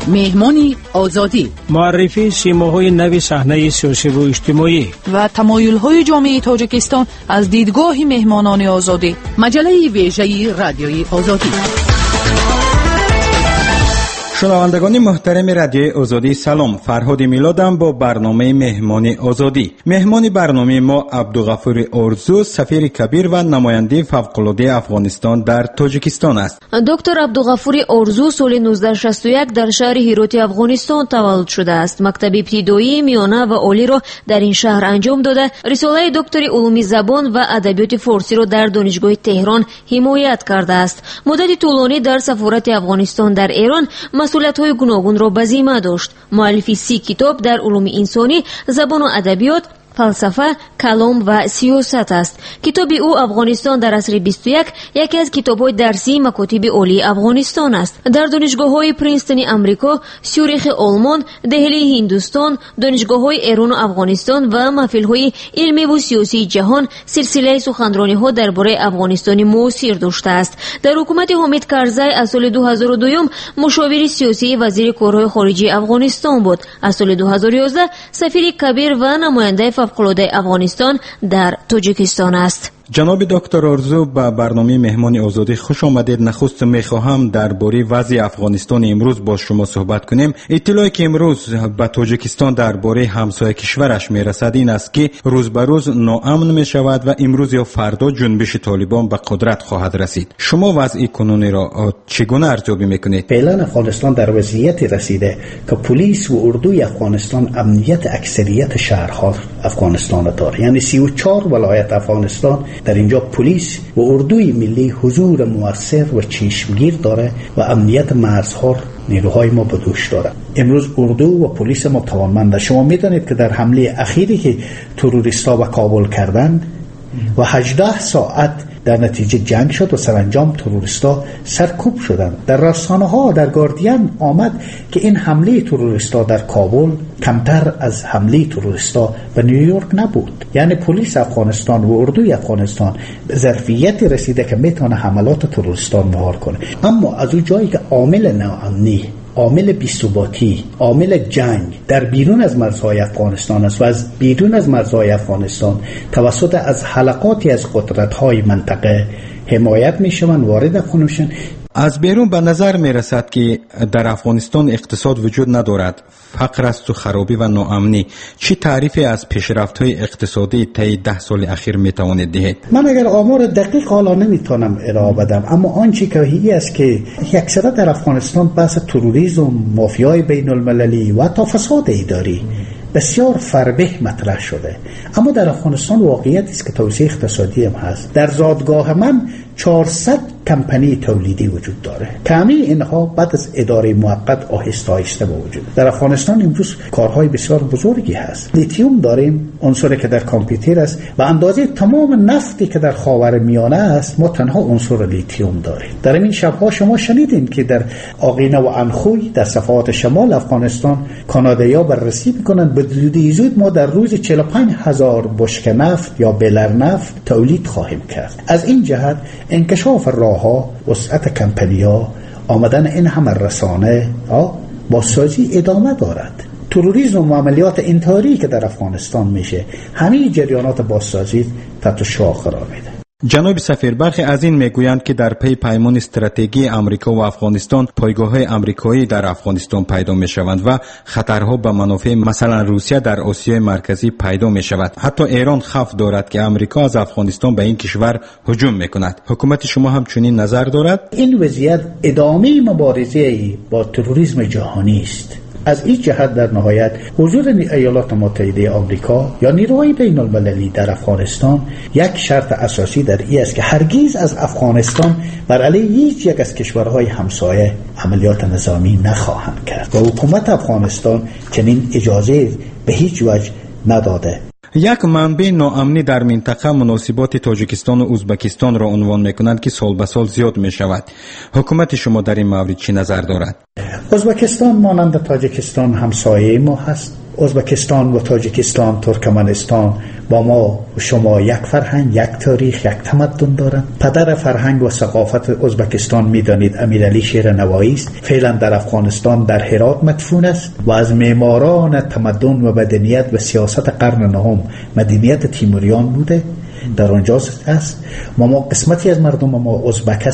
مهمانی آزادی، معرفی سیماهای نوی صحنه سیاسی و اجتماعی و تمایل‌های جامعه تاجیکستان از دیدگاه مهمانان آزادی. مجله ویژه رادیوی آزادی. شنوندگان محترم رادیوی آزادی سلام، فرهاد میلادم با برنامه مهمان آزادی. مهمان برنامه ما عبدالغفور ارزو، سفیر کبیر و نماینده فوق‌العاده افغانستان در تاجیکستان است. دکتر عبدالغفور ارزو سال 1961 در شهر هیروت افغانستان تولد شده است. مکتب ابتدایی، میانه و عالی را در این شهر انجام داده. رساله دکتری علوم زبان و ادبیات فارسی را در دانشگاه تهران حمایت کرده است. مدت طولانی در سفارت افغانستان در ایران مسئولیت‌های گوناگون را به ذمه داشت. مؤلف 30 کتاب در علوم انسانی، زبان و ادبیات، فلسفه، کلام و سیاست است. کتاب او افغانستان در عصر 21 یکی از کتاب‌های درسی مکاتب عالی افغانستان است. در دانشگاه‌های پرینستون آمریکا، سیوریخ آلمان، دهلی هندوستان، دانشگاه‌های ایران و افغانستان و محفل‌های علمی و سیاسی جهان سلسله سخنرانی‌ها درباره افغانستان معاصر داشته است. در حکومت حامد کرزی از سال 2002 مشاور سیاسی وزیر کارهای خارجی افغانستان بود. از سال 2011 سفیر کبیر و نماینده فوق‌العاده افغانستان در تاجیکستان است. جناب دکتر ارزو، به برنامه مهمان آزادی خوش آمدید. نخست میخواهم درباره وضع افغانستان امروز با شما صحبت کنیم. اطلاعی که امروز به تاجیکستان درباره همسایه کشورش میرسد این است که روز به روز ناامن میشود و امروز یا فردا جنبش طالبان به قدرت خواهد رسید. شما وضع کنونی را چگونه ارزیابی میکنید؟ فعلا افغانستان در وضعیتی رسیده که پلیس و اردوی افغانستان امنیت اکثریت شهرها افغانستان داره. یعنی 34 ولایت افغانستان در اینجا پلیس و اردوی ملی حضور مؤثر و چشمگیر داره و امنیت مرزها نیروهای ما به دوش داره. امروز اردو و پلیس ما توانمنده. شما میدانید که در حمله اخیری که تروریستا به کابل کردند و 18 ساعت در نتیجه جنگ شد و سرانجام تروریستا سرکوب شدند. در رسانه‌ها در گاردین آمد که این حمله تروریستا در کابل کمتر از حمله تروریستا به نیویورک نبود. یعنی پلیس افغانستان و اردوی افغانستان به ظرفیتی رسیده که میتونه حملات تروریستا مهار کنه. اما از اون جایی که عامل ناامنی، عامل بی‌ثباتی، عامل جنگ در بیرون از مرزهای افغانستان است و از بیرون از مرزهای افغانستان توسط از حلقاتی از قدرت‌های منطقه حمایت می‌شوند، وارد افغانستان. از بیرون به نظر می رسد که در افغانستان اقتصاد وجود ندارد، فقر است و خرابی و ناامنی. چی تعریفی از پیشرفت‌های اقتصادی طی 10 سال اخیر می توانید دهید؟ من اگر آمار دقیق حالا نمیتونم ارائه بدم، اما آنچه که هی است که اکثرا در افغانستان بحث تروریسم، مافیای بین المللی و تا فساد اداری بسیار فربه مطرح شده. اما در افغانستان واقعیت است که توسعه اقتصادی هم هست. در زادگاه من 400 کمپانی تولیدی وجود داره که همه اینها بعد از اداره موقت آهسته آهسته به وجود. در افغانستان امروز کارهای بسیار بزرگی هست. لیتیوم داریم، عنصری که در کامپیوتر است و اندازه تمام نفتی که در خاورمیانه است ما تنها عنصر لیتیوم داریم. در این شب‌ها شما شنیدین که در آقینه و انخوی در صفحات شمال افغانستان کانادایی‌ها بررسی می‌کنند به زود ما در روز 45,000 بشکه نفت یا بلر نفت تولید خواهیم کرد. از این جهت انکشاف راه‌ها، وسعت کمپانی‌ها، آمدن این همه رسانه بازسازی ادامه دارد. تروریسم و عملیات انتحاری که در افغانستان میشه همه جریانات بازسازی تحت شعاع قرار میده. جناب سفیر، برخی از این میگویند که در پی پیمان استراتژی امریکا و افغانستان پایگاه‌های آمریکایی در افغانستان پیدا می‌شوند و خطرها به منافع مثلا روسیه در آسیای مرکزی پیدا می‌شود. حتی ایران خوف دارد که امریکا از افغانستان به این کشور هجوم می‌کند. حکومت شما هم چنین نظر دارد؟ این وضعیت ادامه مبارزه با تروریسم جهانی است. از این جهت در نهایت حضور ایالات متحده آمریکا یا نیروهای بین المللی در افغانستان یک شرط اساسی در این است که هرگز از افغانستان بر علیه هیچ یک از کشورهای همسایه عملیات نظامی نخواهند کرد و حکومت افغانستان چنین اجازه به هیچ وجه نداده. یک منبع ناامنی در منطقه مناسبات تاجیکستان و ازبکستان را عنوان می‌کنند که سال به سال زیاد می‌شود. حکومت شما در این مورد چی نظر دارد؟ ازبکستان مانند تاجیکستان همسایه ما هست. ازبکستان و تاجیکستان، ترکمنستان با ما و شما یک فرهنگ، یک تاریخ، یک تمدن دارند. پدر فرهنگ و ثقافت ازبکستان میدانید امیرعلی شیرنوایی است. فعلا در افغانستان در هرات مدفون است و از معماران تمدن و مدنیت و سیاست قرن نهم مدنیت تیموریان بوده، در آنجا است. ما قسمتی از مردم ما ازبک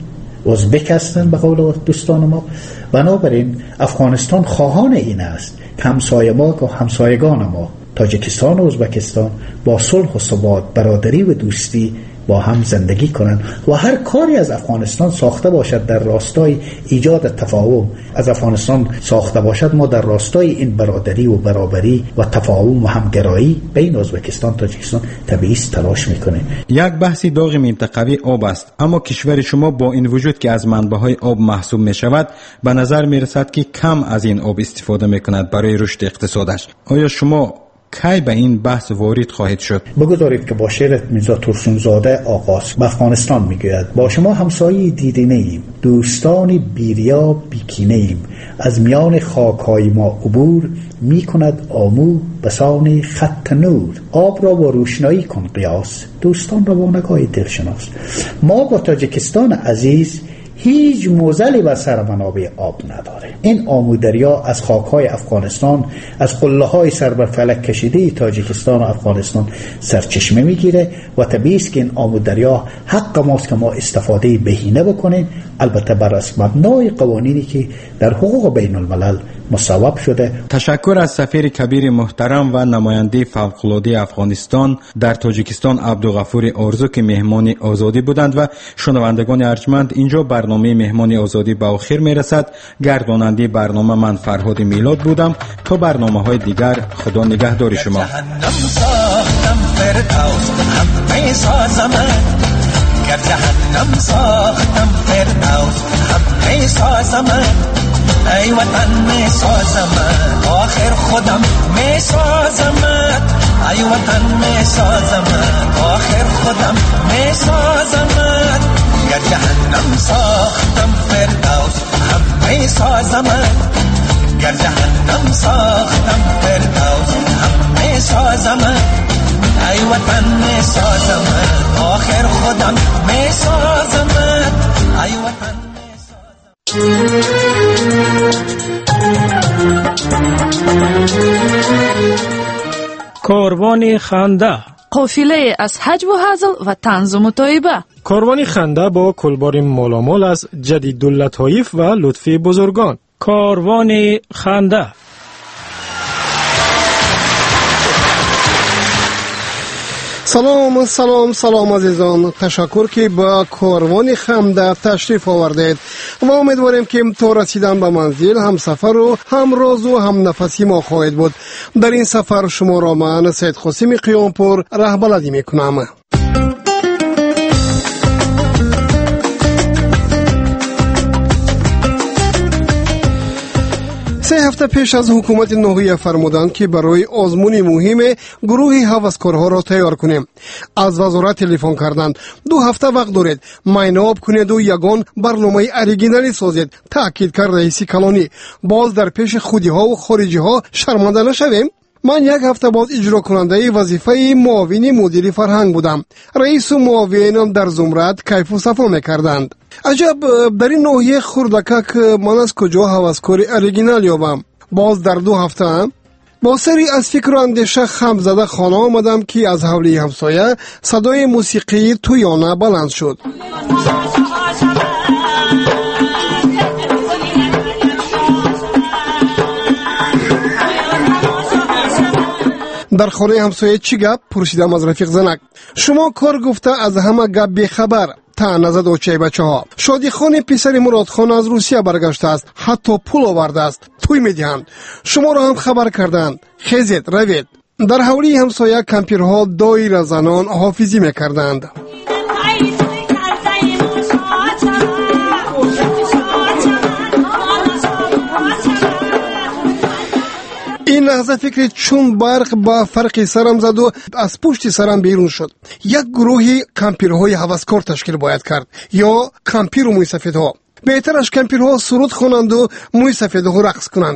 هستند به قول دوستان ما. بنابراین افغانستان خواهان این است که همسایگان ما تاجیکستان و ازبکستان با صلح و ثبات، برادری و دوستی با هم زندگی کنند و هر کاری از افغانستان ساخته باشد در راستای ایجاد تفاهم از افغانستان ساخته باشد، ما در راستای این برادری و برابری و تفاهم و همگرایی بین ازبکستان و تاجیکستان طبیعی تلاش میکنه. یک بحثی داغ منطقوی آب است، اما کشور شما با این وجود که از منبع‌های آب محسوب میشود، به نظر میرسد که کم از این آب استفاده میکند برای رشد اقتصادش. آیا شما کی به این بحث وارد خواهید شد؟ بگذارید که با شعر میرزا ترسونزاده آغاز به افغانستان میگوید: با شما همسایه دیدینه ایم، دوستانی بیریا بیکینه ایم، از میان خاکهای ما عبور میکند آمو بسان خط نور. آب را با روشنایی کن قیاس، دوستان را با نگاه دلشناس. ما با تاجیکستان عزیز هیچ موزلی بر سر منابع آب نداره. این آمودریا از خاکهای افغانستان، از قله‌های سر بر فلک کشیده تاجیکستان و افغانستان سرچشمه میگیره و طبیعی است که این آمودریا حق ماست که ما استفاده بهینه بکنیم، البته بر اساس مبنای قوانینی که در حقوق بین الملل مصوب شده. تشکر از سفیر کبیر محترم و نماینده فوق‌العاده افغانستان در تاجیکستان عبدالغفور آرزو که مهمان آزادی بودند. و شنوندگان ارجمند، اینجا برنامه مهمان آزادی به آخر میرسد. گرداننده برنامه من فرهاد میلاد بودم. تا برنامه‌های دیگر، خدا نگهدار شما. ای وطن می سازمت، آخر خودم می سازمت. ای وطن می سازمت، آخر خودم می سازمت. گر جهنم ساختم فردوس هم می سازمت. گر جهنم ساختم فردوس هم می سازمت. ای وطن می سازمت، آخر خودم می سازمت. ای وطن کاروان خنده، قافله از حج و هزل و طنز و مطایبه. کاروان خنده با کلبار مالامال از جدیداللطایف و لطفی بزرگان. کاروان خنده. سلام عزیزان، تشکر که با کاروان خنده تشریف آوردید و امیدواریم که تا رسیدن به منزل هم سفر و هم راز و هم نفسی ما خواهید بود. در این سفر شما را من سید قاسم قیامپور رهبردی میکنم. 3 هفته پیش از حکومت نوحیه فرمودند که برای آزمون مهم گروه هوسکارها را تیار کنیم. از وزارت تلفن کردند 2 هفته وقت دارید، مایناب کنید و یگان برنامه اوریجینالی سازید. تاکید کرد رئیس کلانی. باز در پیش خودی ها و خارجی ها شرمنده نشویم. من 1 هفته باز اجرا کننده وظیفه معاون مدیر فرهنگ بودم. رئیس و معاونم در زمرت کیف و صفا میکردند. عجب، در این ناحیه خردکک من از کجا هوسکار اوریجینال یابم؟ باز در 2 هفته با سری از فکر و اندیشه خم زده خانه آمدم که از حولی همسایه صدای موسیقی تویانه بلند شد. در خانه همسایه چی گپ؟ پرسیدم از رفیق زنک. شما کار گفته از همه گپ بیخبر. تا نزد و چه بچه ها. شادی خان پسر مراد خان از روسیه برگشته است. حتی پول آورده است. توی میدهند. شما را هم خبر کردند. خیزید روید. در حولی همسایه کمپیرها دایر زنان حافظی میکردند. این لحظه فکر چون برق با فرق سرم زد و از پشت سرم بیرون شد. یک گروهی کمپیرهای هوسکار تشکیل باید کرد یا کمپیر و موی سفیدها. بهترش کمپیرها سرود خوانند و موی سفیدها رقص کنند.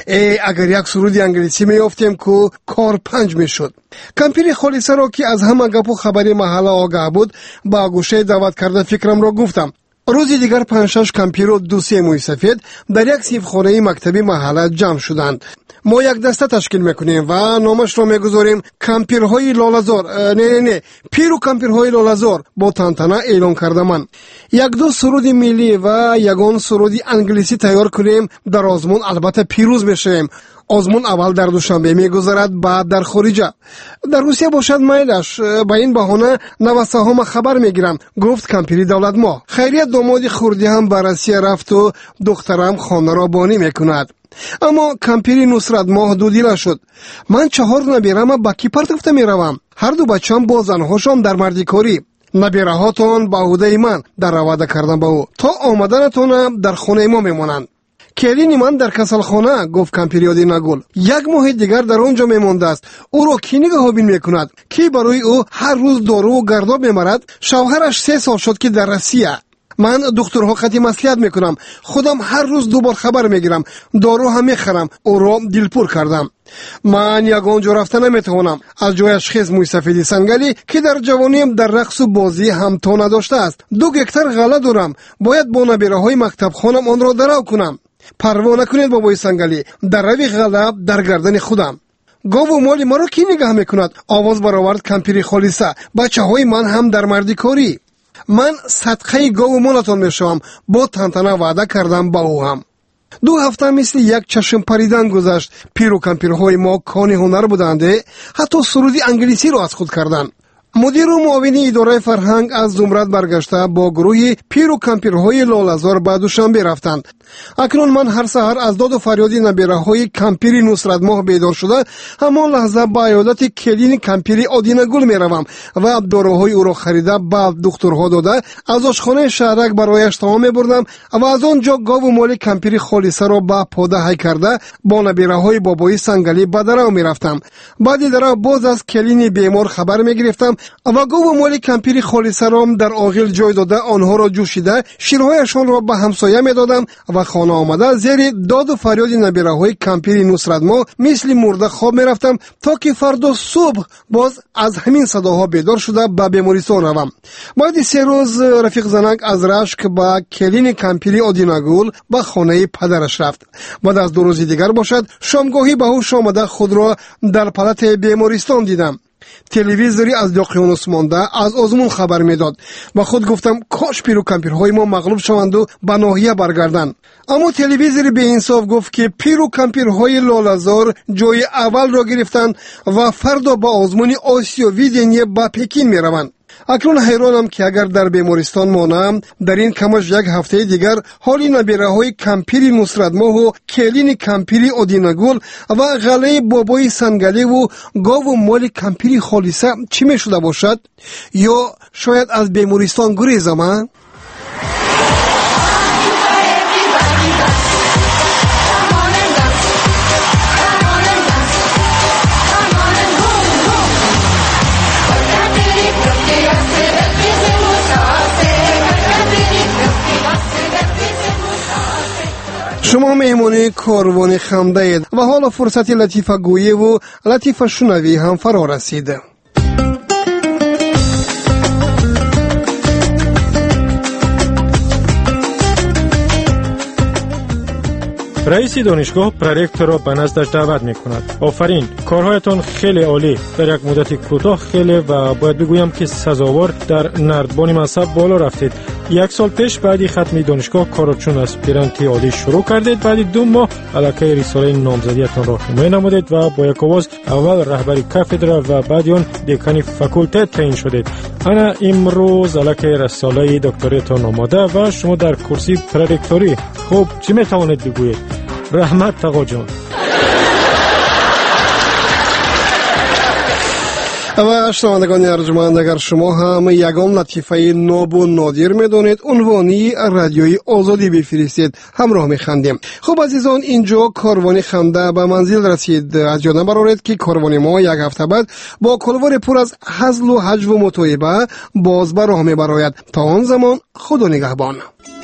اگر یک سرود انگلیسی میافتیم که کار پنج میشد. کمپیر خالصه را که از همه گپ و خبری محله آگاه بود با گوشه دعوت کرده فکرم را گفتم. روزی دیگر 5-6 کمپیر و 2-3 موی سفید در یک سیبخانه مکتبی محله جمع شدند. ما یک دسته تشکیل میکنیم و نامش را میگذاریم کمپیرهای لاله‌زار. نه پیرو کمپیرهای لاله‌زار با تنتنه اعلان کرده من. 1-2 سرود ملی و یگان سرود انگلیسی تیار کنیم در آزمون البته پیروز بشیم. آزمون اول در دوشنبه میگذرد بعد در خارجه. در روسیه باشد میلش. با این بهانه نوسته ها خبر میگیرم. گفت کمپیری دولت ما. خیریت دامادی خوردی هم بررسی رفت و دخترم خانه را بانی میکند. اما کمپیری نصرت ماه دودی نشد. من 4 نبیرم با کی پرت گفته میروم. هر دو بچم با زنهاشم در مردی کاری. نبیره هاتون با عهده من در رواده کردن با او تا آمدنتون در خانه ما میمونند. کلینی من در کسلخانه گفت کمپیری یادی نگل. 1 ماه دیگر در اونجا میمونده است. او را کی نگهبانی میکند؟ کی برای او هر روز دارو و گرداب میمرد؟ شوهرش 3 سال شد که در روسیه. من دکترها خطی مصلحت میکنم. خودم هر روز 2 بار خبر میگیرم. دارو هم میخرم. او را دلپور کردم. من یگان جا رفته نمیتوانم. از جایش خیز موی سفیدی سنگلی که در جوانیم در رقص و بازی همتا نداشته است. 2 گکتر غله دارم. باید با نبیره های مکتب خانم آن را درو کنم. پروا نکنید بابای سنگلی. در روی غله در گردن خودم. گاو و مالی مرا کی نگه میکند؟ آواز برآورد کمپیری خالصه. بچه های من هم در مردی کاری. من صدقه گاو و مالتان میشوم. با تنتنه وعده کردم با او هم. 2 هفته مثل یک چشم پریدن گذشت. پیر و کمپیرهای ما کانی هنر بودند. حتی سرودی انگلیسی را از خود کردند. مدیر و معاون اداره فرهنگ از زمرت برگشته با گروهی پیر و کمپیرهای لاله‌زار به دوشنبه رفتند. اکنون من هر سحر از داد و فریاد نبیره‌های کمپیری نصرت ماه بیدار شده همان لحظه به عیادت کلین کمپیری آدینه گل میروم و داروهای او را خریده به دکترها داده از آشخانه شهرک برایش تمام میبردم و از آنجا گاو و مال کمپیری خالصه را به پاده هی کرده با نبیره‌های بابای سنگلی به درو میرفتم. بعد در باز از کلین بیمار خبر میگرفتم و گاو و مال کمپیری خالصه را در آغل جای داده آنها را جوشیده شیرهایشان را به همسایه میدادم و خانه آمده زیر داد و فریاد نبیره‌های کمپیری نصرت ما مثل مرده خواب میرفتم تا که فردا صبح باز از همین صداها بیدار شده به بیمارستان روم. بعد 3 روز رفیق زنک از رشک به کلین کمپیری آدینگول به خانه پدرش رفت. بعد از 2 روز دیگر باشد شامگاهی به هوش آمده خود را در پالات بیمارستان دیدم. تلویزیوری از اقیانوس مانده از آزمون خبر میداد و خود گفتم کاش پیرو کمپیرهای ما مغلوب شوند و به ناحیه برگردند. اما تلویزیوری به انصاف گفت که پیرو کمپیرهای لاله‌زار جای اول را گرفتند و فردا با آزمون آسیوی دنیا به پکین میروند. اکنون حیرانم که اگر در بیمارستان مانم در این کمش 1 هفته دیگر حالی نبیره‌های کمپیری نصرت ماه و کلین کمپیری آدینگول و غله بابای سنگلی و گاو و مال کمپیری خالصه چی می شده باشد؟ یا شاید از بیمارستان گریزم؟ شما مهمانی کاروان خنده اید و حالا فرصت لطیفه گویی و لطیفه شنوی هم فرا رسید. رئیس دانشگاه پرورکتور را به نزدش دعوت می‌کند. آفرین، کارهایتان خیلی عالی. در یک مدت کوتاه خیلی و باید بگویم که سزاوار در نردبان منصب بالا رفتید. 1 سال پیش بعدی ختم دانشگاه کار چون اسپیرانتی عالی شروع کردید. بعد 2 ماه علاقه رساله نامزدیتان را حمایت نمودید و با یک آواز اول رهبری کاتدرا و بعد آن دکان فاکولته تعیین شدید. انا امروز علاقه رساله دکتراتان آماده و شما در کرسی پرورکتوری. خب چی میتوانید بگویید؟ رحمت آقا جان. و شنوندگان ارجمند، اگر شما هم یگان لطیفه ناب و نادر میدونید عنوانی رادیوی آزادی بفرستید، همراه میخندیم. خب عزیزان، اینجا کاروان خنده به منزل رسید. از یاد نبرارید که کاروان ما 1 هفته بعد با کلوار پر از هزل و هجو و متوعبه باز به راه میبراید. تا آن زمان خدا نگهبان.